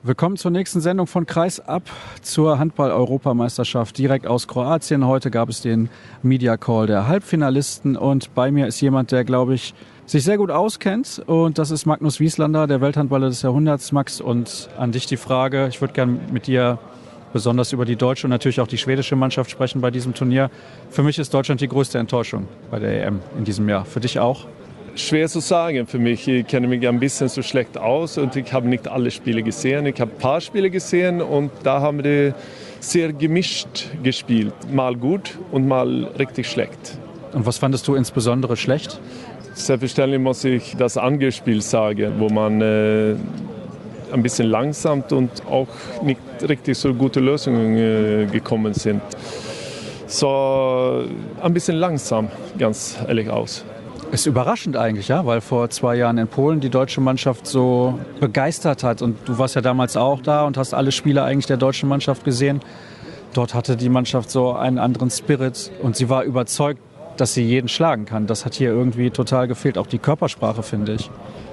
Willkommen zur nächsten Sendung von Kreisab zur Handball-Europameisterschaft direkt aus Kroatien. Heute gab es den Media Call der Halbfinalisten und bei mir ist jemand, der, glaube ich, sich sehr gut auskennt, und das ist Magnus Wieslander, der Welthandballer des Jahrhunderts. Max, und an dich die Frage, ich würde gerne mit dir besonders über die deutsche und natürlich auch die schwedische Mannschaft sprechen bei diesem Turnier. Für mich ist Deutschland die größte Enttäuschung bei der EM in diesem Jahr. Für dich auch? Schwer zu sagen für mich. Ich kenne mich ein bisschen so schlecht aus und ich habe nicht alle Spiele gesehen. Ich habe ein paar Spiele gesehen und da haben die sehr gemischt gespielt. Mal gut und mal richtig schlecht. Und was fandest du insbesondere schlecht? Selbstverständlich muss ich das Angriffsspiel sagen, wo man ein bisschen langsam und auch nicht richtig so gute Lösungen gekommen sind. So ein bisschen langsam, ganz ehrlich aus. Ist überraschend eigentlich, ja, weil vor 2 Jahren in Polen die deutsche Mannschaft so begeistert hat. Und du warst ja damals auch da und hast alle Spiele eigentlich der deutschen Mannschaft gesehen. Dort hatte die Mannschaft so einen anderen Spirit und sie war überzeugt, dass sie jeden schlagen kann. Das hat hier irgendwie total gefehlt, auch die Körpersprache, finde ich.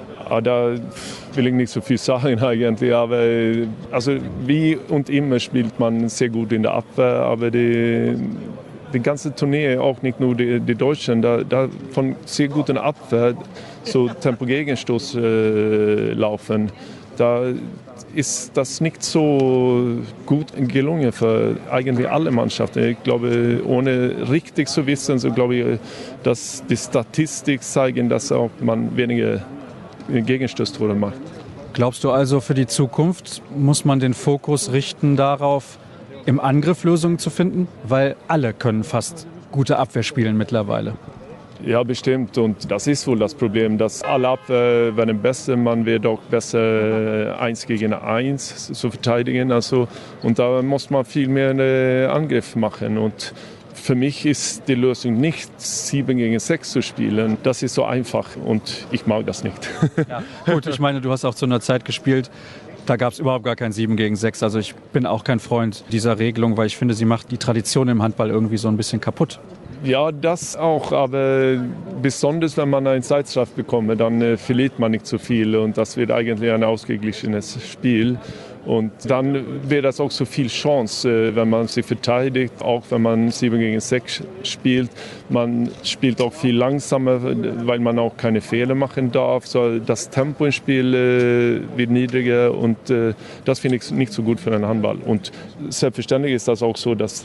Da will ich nicht so viel sagen eigentlich, aber also wie und immer spielt man sehr gut in der Abwehr, aber die ganze Turnier, auch nicht nur die Deutschen, da von sehr guten Abwehr so Tempo-Gegenstoß laufen, da ist das nicht so gut gelungen für eigentlich alle Mannschaften. Ich glaube, ohne richtig zu wissen, so glaube ich, dass die Statistik zeigen, dass auch man weniger Gegenstößtore macht. Glaubst du also, für die Zukunft muss man den Fokus richten darauf, im Angriff Lösungen zu finden? Weil alle können fast gute Abwehr spielen mittlerweile. Ja, bestimmt. Und das ist wohl das Problem, dass alle Abwehr werden besser. Man wird auch besser 1 gegen 1 zu verteidigen. Also, und da muss man viel mehr einen Angriff machen. Und für mich ist die Lösung nicht 7 gegen 6 zu spielen. Das ist so einfach und ich mag das nicht. Ja, gut, ich meine, du hast auch zu einer Zeit gespielt, da gab es überhaupt gar kein 7 gegen 6. Also ich bin auch kein Freund dieser Regelung, weil ich finde, sie macht die Tradition im Handball irgendwie so ein bisschen kaputt. Ja, das auch, aber besonders wenn man einen Zeitstrafe bekommt, dann verliert man nicht so viel und das wird eigentlich ein ausgeglichenes Spiel. Und dann wäre das auch so viel Chance, wenn man sich verteidigt, auch wenn man 7 gegen 6 spielt. Man spielt auch viel langsamer, weil man auch keine Fehler machen darf. So, das Tempo im Spiel wird niedriger und das finde ich nicht so gut für den Handball. Und selbstverständlich ist das auch so, dass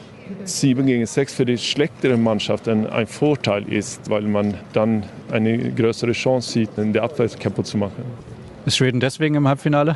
7 gegen 6 für die schlechteren Mannschaften ein Vorteil ist, weil man dann eine größere Chance sieht, die Abwehr kaputt zu machen. Ist Schweden deswegen im Halbfinale?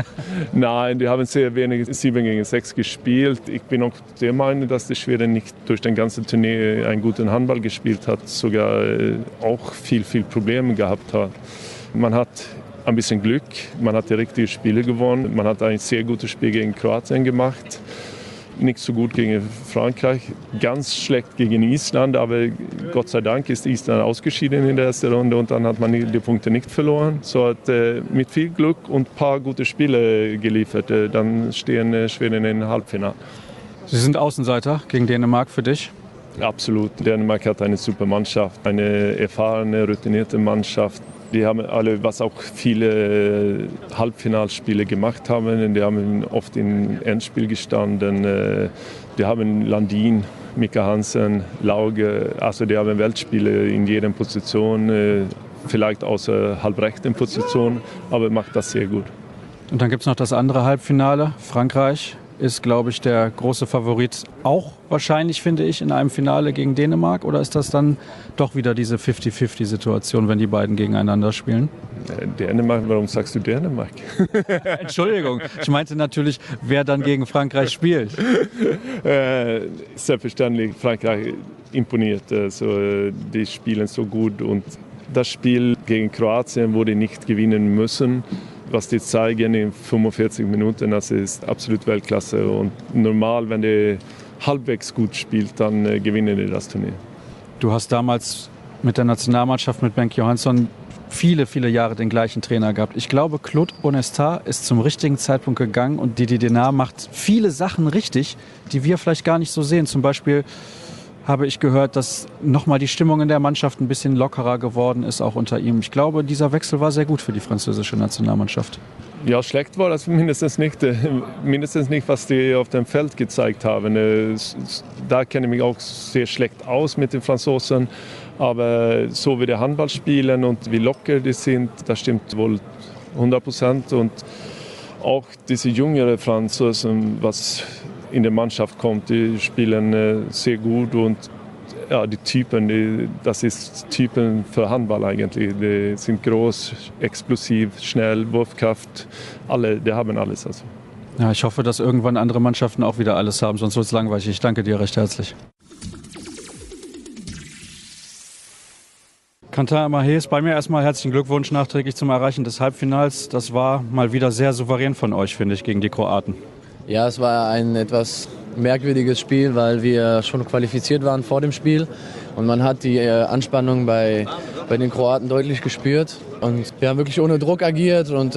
Nein, die haben sehr wenig 7 gegen 6 gespielt. Ich bin auch der Meinung, dass die Schweden nicht durch den ganzen Turnier einen guten Handball gespielt hat, sogar auch viel Probleme gehabt hat. Man hat ein bisschen Glück, man hat die richtigen Spiele gewonnen, man hat ein sehr gutes Spiel gegen Kroatien gemacht. Nicht so gut gegen Frankreich, ganz schlecht gegen Island, aber Gott sei Dank ist Island ausgeschieden in der ersten Runde und dann hat man die Punkte nicht verloren. So hat mit viel Glück und ein paar gute Spiele geliefert, dann stehen Schweden im Halbfinale. Sie sind Außenseiter gegen Dänemark für dich? Absolut. Dänemark hat eine super Mannschaft, eine erfahrene, routinierte Mannschaft. Die haben alle, was auch viele Halbfinalspiele gemacht haben. Die haben oft im Endspiel gestanden. Die haben Landin, Mika Hansen, Lauge. Also die haben Weltspiele in jeder Position, vielleicht außer halbrechten Position, aber macht das sehr gut. Und dann gibt es noch das andere Halbfinale. Frankreich ist, glaube ich, der große Favorit, auch wahrscheinlich, finde ich, in einem Finale gegen Dänemark? Oder ist das dann doch wieder diese 50-50-Situation, wenn die beiden gegeneinander spielen? Dänemark, warum sagst du Dänemark? Entschuldigung, ich meinte natürlich, wer dann gegen Frankreich spielt. Selbstverständlich, Frankreich imponiert. Also, die spielen so gut und das Spiel gegen Kroatien wurde nicht gewinnen müssen. Was die zeigen in 45 Minuten, das ist absolut Weltklasse. Und normal, wenn die halbwegs gut spielt, dann gewinnen die das Turnier. Du hast damals mit der Nationalmannschaft, mit Bengt Johansson, viele Jahre den gleichen Trainer gehabt. Ich glaube, Claude Onesta ist zum richtigen Zeitpunkt gegangen und Didi Denaar macht viele Sachen richtig, die wir vielleicht gar nicht so sehen. Zum Beispiel habe ich gehört, dass nochmal die Stimmung in der Mannschaft ein bisschen lockerer geworden ist, auch unter ihm. Ich glaube, dieser Wechsel war sehr gut für die französische Nationalmannschaft. Ja, schlecht war das mindestens nicht, was die auf dem Feld gezeigt haben. Da kenne ich mich auch sehr schlecht aus mit den Franzosen. Aber so wie die Handball spielen und wie locker die sind, das stimmt wohl 100%. Und auch diese jüngeren Franzosen, was in der Mannschaft kommt, die spielen sehr gut. Und ja, die Typen, das ist Typen für Handball eigentlich. Die sind groß, explosiv, schnell, Wurfkraft. Die haben alles. Also. Ja, ich hoffe, dass irgendwann andere Mannschaften auch wieder alles haben, sonst wird es langweilig. Ich danke dir recht herzlich. Quentin Mahe ist bei mir. Erstmal herzlichen Glückwunsch nachträglich zum Erreichen des Halbfinals. Das war mal wieder sehr souverän von euch, finde ich, gegen die Kroaten. Ja, es war ein etwas merkwürdiges Spiel, weil wir schon qualifiziert waren vor dem Spiel. Und man hat die Anspannung bei den Kroaten deutlich gespürt. Und wir haben wirklich ohne Druck agiert und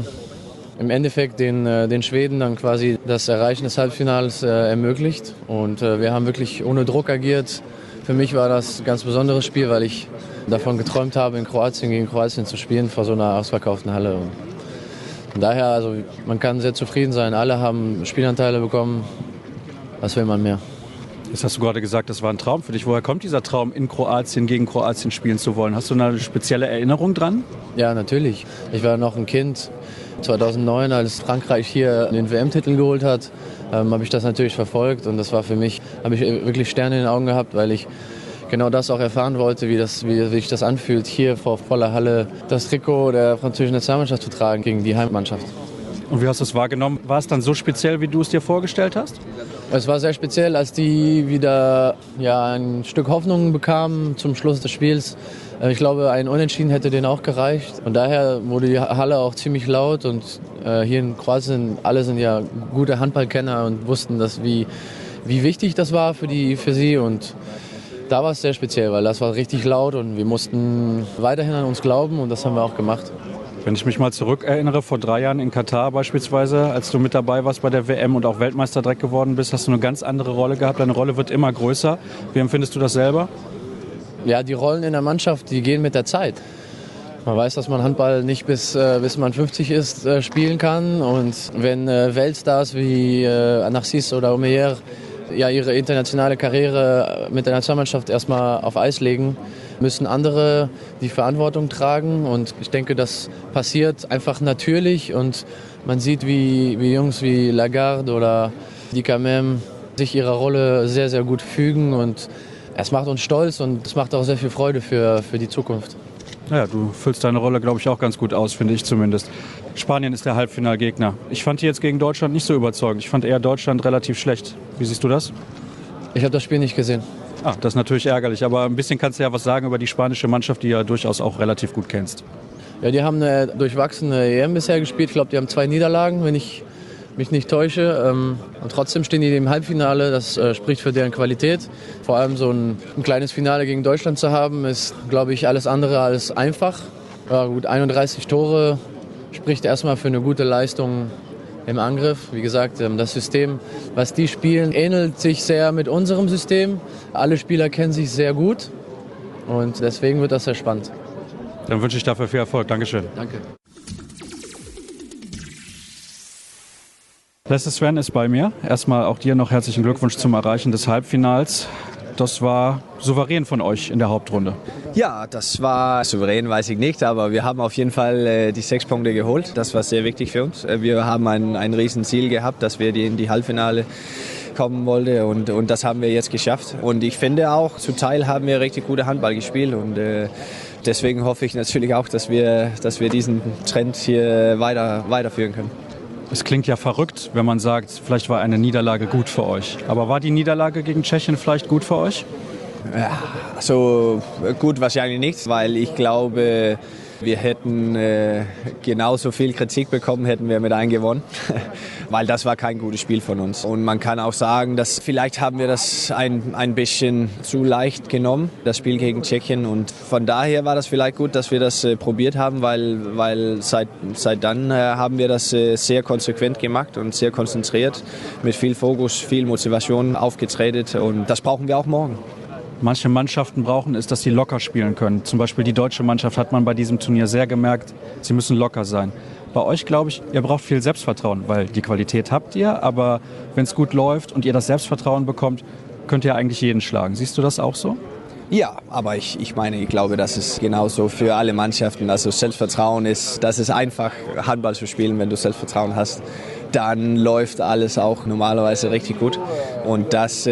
im Endeffekt den Schweden dann quasi das Erreichen des Halbfinals ermöglicht. Und wir haben wirklich ohne Druck agiert. Für mich war das ein ganz besonderes Spiel, weil ich davon geträumt habe, in Kroatien gegen Kroatien zu spielen, vor so einer ausverkauften Halle. Und von daher, also man kann sehr zufrieden sein. Alle haben Spielanteile bekommen. Was will man mehr? Jetzt hast du gerade gesagt, das war ein Traum für dich. Woher kommt dieser Traum, in Kroatien gegen Kroatien spielen zu wollen? Hast du eine spezielle Erinnerung dran? Ja, natürlich. Ich war noch ein Kind. 2009, als Frankreich hier den WM-Titel geholt hat, habe ich das natürlich verfolgt. Und das war für mich, habe ich wirklich Sterne in den Augen gehabt, weil ich genau das auch erfahren wollte, wie sich das anfühlt, hier vor voller Halle das Trikot der französischen Nationalmannschaft zu tragen gegen die Heimmannschaft. Und wie hast du es wahrgenommen? War es dann so speziell, wie du es dir vorgestellt hast? Es war sehr speziell, als die wieder ein Stück Hoffnung bekamen zum Schluss des Spiels. Ich glaube, ein Unentschieden hätte denen auch gereicht. Und daher wurde die Halle auch ziemlich laut. Und hier in Kroatien, alle sind ja gute Handballkenner und wussten, wie wichtig das war für sie. Und da war es sehr speziell, weil das war richtig laut und wir mussten weiterhin an uns glauben und das haben wir auch gemacht. Wenn ich mich mal zurückerinnere, vor 3 Jahren in Katar beispielsweise, als du mit dabei warst bei der WM und auch Weltmeister direkt geworden bist, hast du eine ganz andere Rolle gehabt. Deine Rolle wird immer größer. Wie empfindest du das selber? Ja, die Rollen in der Mannschaft, die gehen mit der Zeit. Man weiß, dass man Handball nicht bis man 50 ist spielen kann. Und wenn Weltstars wie Narcisse oder Omeyer ihre internationale Karriere mit der Nationalmannschaft erstmal auf Eis legen, müssen andere die Verantwortung tragen. Und ich denke, das passiert einfach natürlich. Und man sieht, wie Jungs wie Lagarde oder Dikamem sich ihrer Rolle sehr, sehr gut fügen. Und es macht uns stolz und es macht auch sehr viel Freude für die Zukunft. Ja, du füllst deine Rolle, glaube ich, auch ganz gut aus, finde ich zumindest. Spanien ist der Halbfinalgegner. Ich fand die jetzt gegen Deutschland nicht so überzeugend. Ich fand eher Deutschland relativ schlecht. Wie siehst du das? Ich habe das Spiel nicht gesehen. Das ist natürlich ärgerlich, aber ein bisschen kannst du ja was sagen über die spanische Mannschaft, die du ja durchaus auch relativ gut kennst. Ja, die haben eine durchwachsene EM bisher gespielt. Ich glaube, die haben 2 Niederlagen, wenn ich mich nicht täusche. Und trotzdem stehen die im Halbfinale. Das spricht für deren Qualität. Vor allem so ein kleines Finale gegen Deutschland zu haben, ist, glaube ich, alles andere als einfach. Ja, gut, 31 Tore spricht erstmal für eine gute Leistung im Angriff. Wie gesagt, das System, was die spielen, ähnelt sich sehr mit unserem System. Alle Spieler kennen sich sehr gut und deswegen wird das sehr spannend. Dann wünsche ich dafür viel Erfolg. Dankeschön. Danke. Lasse Sven ist bei mir. Erstmal auch dir noch herzlichen Glückwunsch zum Erreichen des Halbfinals. Das war souverän von euch in der Hauptrunde. Ja, das war souverän, weiß ich nicht, aber wir haben auf jeden Fall die 6 Punkte geholt. Das war sehr wichtig für uns. Wir haben ein Riesenziel gehabt, dass wir in die Halbfinale kommen wollten und das haben wir jetzt geschafft. Und ich finde auch, zu Teil haben wir richtig gute Handball gespielt und deswegen hoffe ich natürlich auch, dass wir diesen Trend hier weiterführen können. Es klingt ja verrückt, wenn man sagt, vielleicht war eine Niederlage gut für euch. Aber war die Niederlage gegen Tschechien vielleicht gut für euch? Ja, so gut wahrscheinlich nicht, weil ich glaube, wir hätten genauso viel Kritik bekommen, hätten wir mit gewonnen, weil das war kein gutes Spiel von uns. Und man kann auch sagen, dass vielleicht haben wir das ein bisschen zu leicht genommen, das Spiel gegen Tschechien. Und von daher war das vielleicht gut, dass wir das probiert haben, weil seit dann haben wir das sehr konsequent gemacht und sehr konzentriert, mit viel Fokus, viel Motivation aufgetreten. Und das brauchen wir auch morgen. manche Mannschaften brauchen, ist, dass sie locker spielen können. Zum Beispiel die deutsche Mannschaft hat man bei diesem Turnier sehr gemerkt, sie müssen locker sein. Bei euch, glaube ich, ihr braucht viel Selbstvertrauen, weil die Qualität habt ihr, aber wenn es gut läuft und ihr das Selbstvertrauen bekommt, könnt ihr eigentlich jeden schlagen. Siehst du das auch so? Ja, aber ich glaube, das ist genauso für alle Mannschaften. Also Selbstvertrauen das ist einfach, Handball zu spielen, wenn du Selbstvertrauen hast. Dann läuft alles auch normalerweise richtig gut. Und das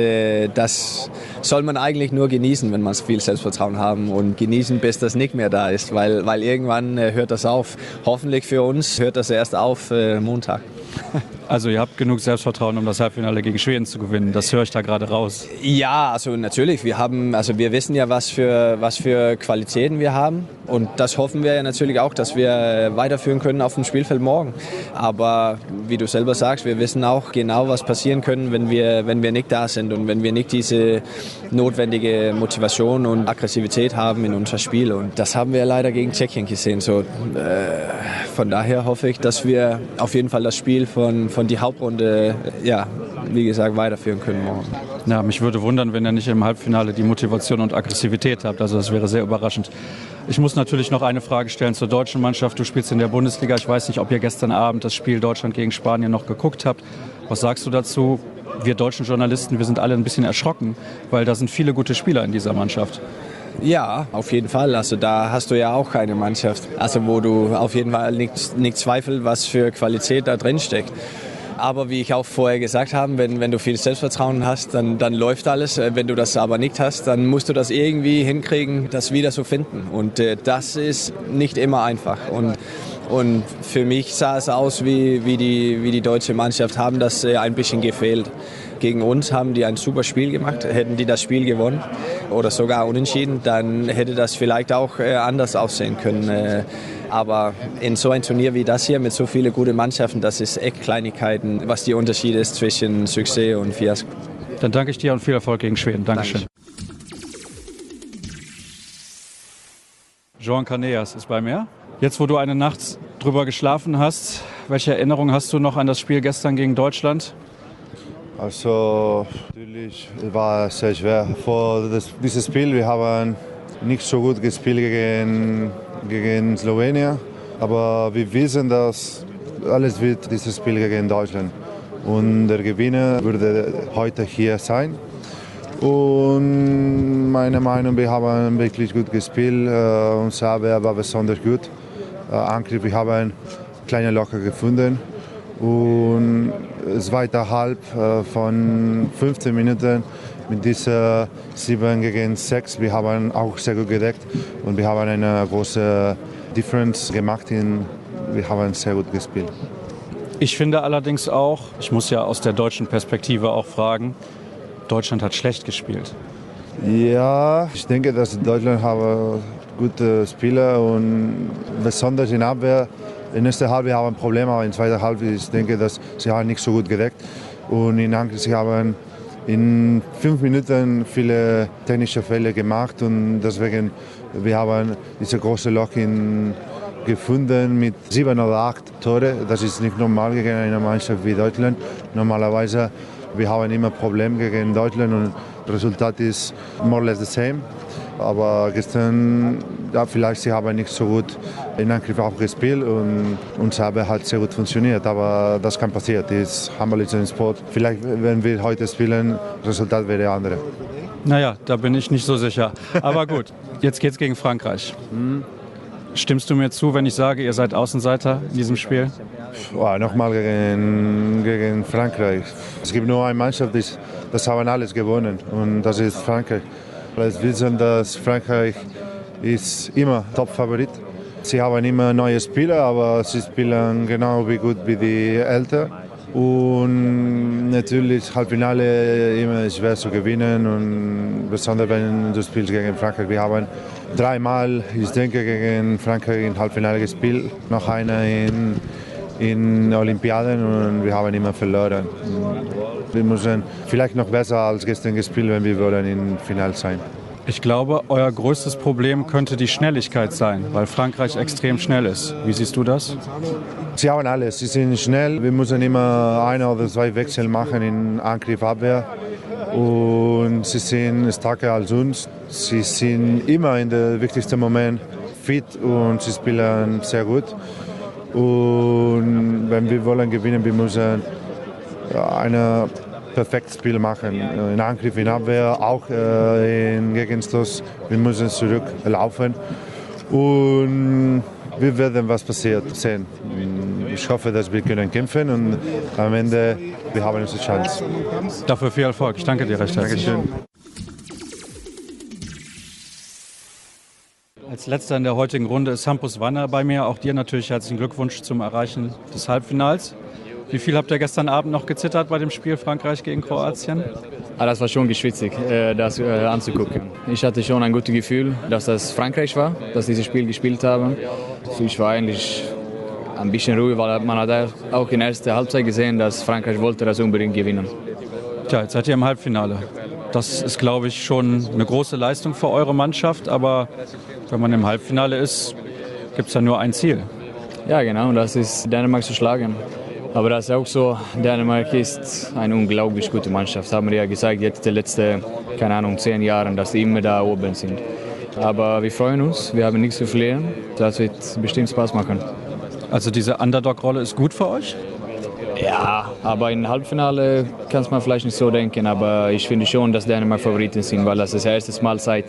soll man eigentlich nur genießen, wenn man viel Selbstvertrauen haben und genießen, bis das nicht mehr da ist, weil irgendwann hört das auf. Hoffentlich für uns hört das erst auf Montag. Also ihr habt genug Selbstvertrauen, um das Halbfinale gegen Schweden zu gewinnen. Das höre ich da gerade raus. Ja, also natürlich. Wir wissen ja, was für Qualitäten wir haben. Und das hoffen wir ja natürlich auch, dass wir weiterführen können auf dem Spielfeld morgen. Aber wie du selber sagst, wir wissen auch genau, was passieren kann, wenn wir nicht da sind und wenn wir nicht diese notwendige Motivation und Aggressivität haben in unser Spiel. Und das haben wir leider gegen Tschechien gesehen. So, von daher hoffe ich, dass wir auf jeden Fall das Spiel von die Hauptrunde, ja, wie gesagt, weiterführen können morgen. Ja, mich würde wundern, wenn ihr nicht im Halbfinale die Motivation und Aggressivität habt. Also das wäre sehr überraschend. Ich muss natürlich noch eine Frage stellen zur deutschen Mannschaft. Du spielst in der Bundesliga. Ich weiß nicht, ob ihr gestern Abend das Spiel Deutschland gegen Spanien noch geguckt habt. Was sagst du dazu? Wir deutschen Journalisten, wir sind alle ein bisschen erschrocken, weil da sind viele gute Spieler in dieser Mannschaft. Ja, auf jeden Fall. Also da hast du ja auch keine Mannschaft. Also wo du auf jeden Fall nicht zweifelst, was für Qualität da drin steckt. Aber wie ich auch vorher gesagt habe, wenn du viel Selbstvertrauen hast, dann läuft alles. Wenn du das aber nicht hast, dann musst du das irgendwie hinkriegen, das wieder zu finden. Und das ist nicht immer einfach. Und für mich sah es aus, wie die deutsche Mannschaft haben das ein bisschen gefehlt. Gegen uns haben die ein super Spiel gemacht. Hätten die das Spiel gewonnen oder sogar unentschieden, dann hätte das vielleicht auch anders aussehen können. Aber in so ein Turnier wie das hier mit so vielen guten Mannschaften, das ist echt Kleinigkeiten, was die Unterschied ist zwischen Succès und Fiasko. Dann danke ich dir und viel Erfolg gegen Schweden. Dankeschön. Jean Caneas ist bei mir. Jetzt, wo du eine Nacht drüber geschlafen hast, welche Erinnerung hast du noch an das Spiel gestern gegen Deutschland? Also natürlich war es sehr schwer. Vor dieses Spiel, wir haben nicht so gut gespielt gegen Slowenien, aber wir wissen, dass alles wird dieses Spiel gegen Deutschland. Und der Gewinner würde heute hier sein. Und meiner Meinung nach, wir haben wirklich gut gespielt. Unser Abwehr war besonders gut. Angriff, wir haben kleine Locker gefunden. Und zweite Halb von 15 Minuten mit dieser 7 gegen 6, wir haben auch sehr gut gedeckt und wir haben eine große Differenz gemacht. Wir haben sehr gut gespielt. Ich finde allerdings auch, ich muss ja aus der deutschen Perspektive auch fragen, Deutschland hat schlecht gespielt. Ja, ich denke, dass Deutschland hat gute Spieler und besonders in Abwehr. In der ersten Halbzeit haben wir Probleme, aber in der zweiten Halbzeit, ich denke, dass sie haben nicht so gut gedeckt. Und in Angriff, sie haben in 5 Minuten viele technische Fehler gemacht und deswegen wir haben diese große Loch gefunden mit 7 oder 8 Tore. Das ist nicht normal gegen eine Mannschaft wie Deutschland. Normalerweise wir haben immer Probleme gegen Deutschland und das Resultat ist more or less the same. Aber gestern, ja, vielleicht sie haben nicht so gut in Angriff auch gespielt und unser Abwehr hat sehr gut funktioniert. Aber das kann passieren. Handball ist ein Sport. Vielleicht, wenn wir heute spielen, das Resultat wäre andere. Naja, da bin ich nicht so sicher. Aber gut, jetzt geht's gegen Frankreich. Stimmst du mir zu, wenn ich sage, ihr seid Außenseiter in diesem Spiel? Oh, nochmal gegen Frankreich. Es gibt nur eine Mannschaft, das haben alles gewonnen und das ist Frankreich. Wir wissen, dass Frankreich ist immer Top-Favorit. Sie haben immer neue Spieler, aber sie spielen genau wie gut wie die Älteren. Und natürlich Halbfinale immer schwer zu gewinnen und besonders wenn du spielst gegen Frankreich. Wir haben 3-mal, ich denke, gegen Frankreich im Halbfinale gespielt, noch einer in Olympiaden und wir haben immer verloren. Wir müssen vielleicht noch besser als gestern gespielt, wenn wir wollen im Finale sein. Ich glaube, euer größtes Problem könnte die Schnelligkeit sein, weil Frankreich extrem schnell ist. Wie siehst du das? Sie haben alles, sie sind schnell. Wir müssen immer 1 oder 2 Wechsel machen in Angriff, Abwehr. und sie sind stärker als uns. Sie sind immer in den wichtigsten Moment fit und sie spielen sehr gut. Und wenn wir wollen gewinnen, wir müssen ein perfektes Spiel machen. In Angriff, in Abwehr, auch in Gegenstoß. Wir müssen zurücklaufen. Und wir werden, was passiert, sehen. Ich hoffe, dass wir können kämpfen und am Ende wir haben unsere Chance. Dafür viel Erfolg. Ich danke dir recht herzlich. Dankeschön. Als letzter in der heutigen Runde ist Hampus Wanner bei mir. Auch dir natürlich herzlichen Glückwunsch zum Erreichen des Halbfinals. Wie viel habt ihr gestern Abend noch gezittert bei dem Spiel Frankreich gegen Kroatien? Das war schon geschwitzig, das anzugucken. Ich hatte schon ein gutes Gefühl, dass das Frankreich war, dass dieses Spiel gespielt haben. Ich war eigentlich ein bisschen ruhig, weil man hat auch in der ersten Halbzeit gesehen, dass Frankreich wollte das unbedingt gewinnen. Tja, jetzt seid ihr im Halbfinale. Das ist, glaube ich, schon eine große Leistung für eure Mannschaft. Aber wenn man im Halbfinale ist, gibt es ja nur ein Ziel. Ja, genau, das ist Dänemark zu schlagen. Aber das ist auch so, Dänemark ist eine unglaublich gute Mannschaft. Das haben wir ja gesagt, jetzt die letzten, 10 Jahre, dass die immer da oben sind. Aber wir freuen uns, wir haben nichts zu verlieren. Das wird bestimmt Spaß machen. Also diese Underdog-Rolle ist gut für euch? Ja, aber im Halbfinale kann man vielleicht nicht so denken. Aber ich finde schon, dass Dänemark Favoriten sind, weil das erstes Mal seit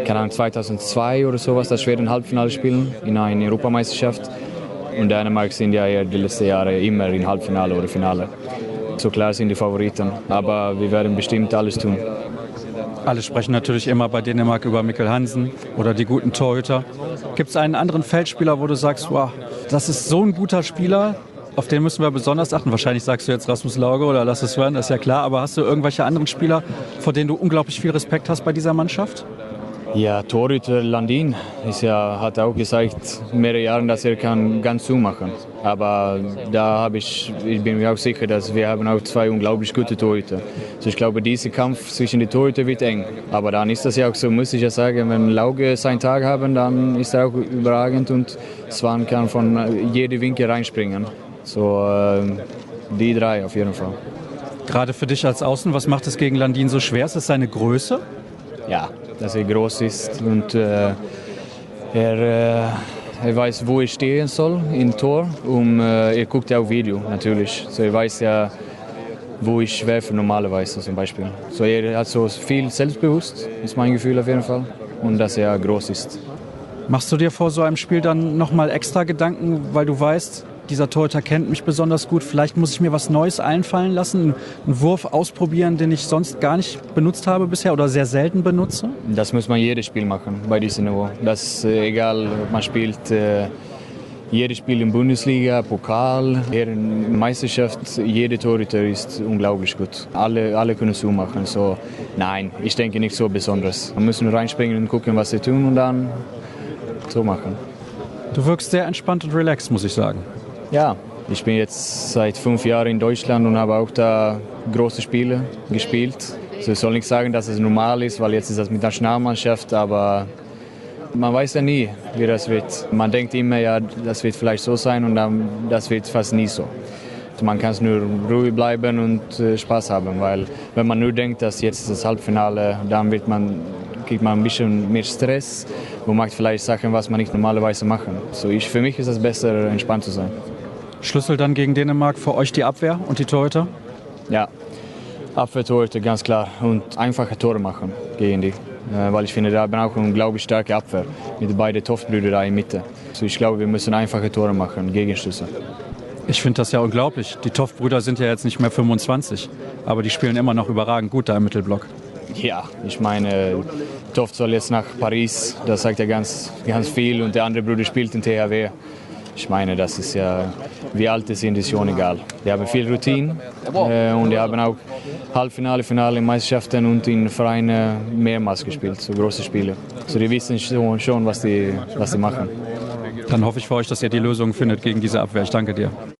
2002 oder sowas, dass wir ein Halbfinale spielen in einer Europameisterschaft. Und Dänemark sind ja die letzten Jahre immer im Halbfinale oder Finale. So klar sind die Favoriten, aber wir werden bestimmt alles tun. Alle sprechen natürlich immer bei Dänemark über Mikkel Hansen oder die guten Torhüter. Gibt es einen anderen Feldspieler, wo du sagst, wow, das ist so ein guter Spieler, auf den müssen wir besonders achten? Wahrscheinlich sagst du jetzt Rasmus Lauge oder lass es hören, das ist ja klar. Aber hast du irgendwelche anderen Spieler, vor denen du unglaublich viel Respekt hast bei dieser Mannschaft? Ja, Torhüter Landin hat auch gesagt, mehrere Jahre, dass er kann ganz zumachen. Aber da ich bin mir auch sicher, dass wir haben auch zwei unglaublich gute Torhüter. Also ich glaube, dieser Kampf zwischen den Torhütern wird eng. Aber dann ist das ja auch so, muss ich ja sagen, wenn Lauge seinen Tag haben, dann ist er auch überragend und Svan kann von jedem Winkel reinspringen. So die drei auf jeden Fall. Gerade für dich als Außen, was macht es gegen Landin so schwer? Ist es seine Größe? Ja, dass er groß ist und er weiß, wo er stehen soll im Tor. Und er guckt ja auch Video natürlich. So er weiß ja, wo ich werfe normalerweise zum Beispiel. So er hat so viel Selbstbewusst, ist mein Gefühl auf jeden Fall. Und dass er groß ist. Machst du dir vor so einem Spiel dann nochmal extra Gedanken, weil du weißt, dieser Torhüter kennt mich besonders gut, vielleicht muss ich mir was Neues einfallen lassen, einen Wurf ausprobieren, den ich sonst gar nicht benutzt habe bisher oder sehr selten benutze? Das muss man jedes Spiel machen bei diesem Niveau. Das ist egal, ob man spielt jedes Spiel in Bundesliga, Pokal, in Meisterschaft, jeder Torhüter ist unglaublich gut. Alle können so machen. So, nein, ich denke nicht so besonders. Man muss nur reinspringen und gucken, was sie tun und dann so machen. Du wirkst sehr entspannt und relaxed, muss ich sagen. Ja, ich bin jetzt seit 5 Jahren in Deutschland und habe auch da große Spiele gespielt. Also ich soll nicht sagen, dass es normal ist, weil jetzt ist das mit der Nationalmannschaft, aber man weiß ja nie, wie das wird. Man denkt immer, ja, das wird vielleicht so sein und dann, das wird fast nie so. Also man kann nur ruhig bleiben und Spaß haben, weil wenn man nur denkt, dass jetzt ist das Halbfinale, dann kriegt man ein bisschen mehr Stress und macht vielleicht Sachen, was man nicht normalerweise machen. So für mich ist es besser, entspannt zu sein. Schlüssel dann gegen Dänemark für euch die Abwehr und die Torhüter? Ja, Abwehr-Torhüter, ganz klar. Und einfache Tore machen gegen die. Weil ich finde, da haben wir auch eine unglaublich starke Abwehr mit beiden Toftbrüdern da in der Mitte. So ich glaube, wir müssen einfache Tore machen, Gegenstöße. Ich finde das ja unglaublich. Die Toft-Brüder sind ja jetzt nicht mehr 25, aber die spielen immer noch überragend gut da im Mittelblock. Ja, ich meine, Toft soll jetzt nach Paris, das sagt ja ganz viel und der andere Bruder spielt in THW. Ich meine, das ist ja, wie alt sie sind, ist schon egal. Die haben viel Routine und die haben auch Halbfinale, Finale in Meisterschaften und in Vereinen mehrmals gespielt, so große Spiele. So die wissen schon, was die machen. Dann hoffe ich für euch, dass ihr die Lösung findet gegen diese Abwehr. Ich danke dir.